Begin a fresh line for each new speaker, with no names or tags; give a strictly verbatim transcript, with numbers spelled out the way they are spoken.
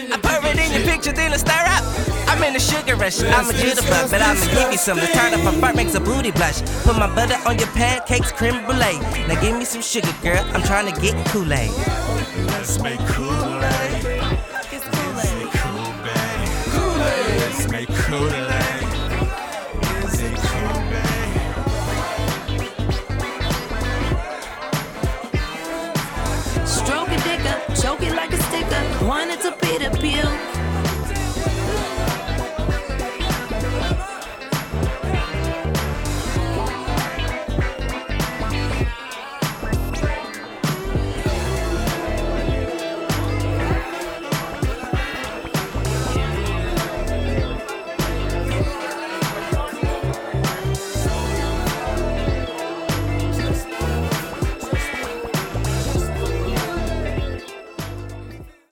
I pour it in your picture, then I stir up. I'm in a sugar rush, I'm a jitterbug, but I'ma give you some. Let's turn up a fart, makes a booty blush. Put my butter on your pancakes, creme brulee. Now give me some sugar, girl, I'm trying to get Kool-Aid.
Let's make Kool-Aid.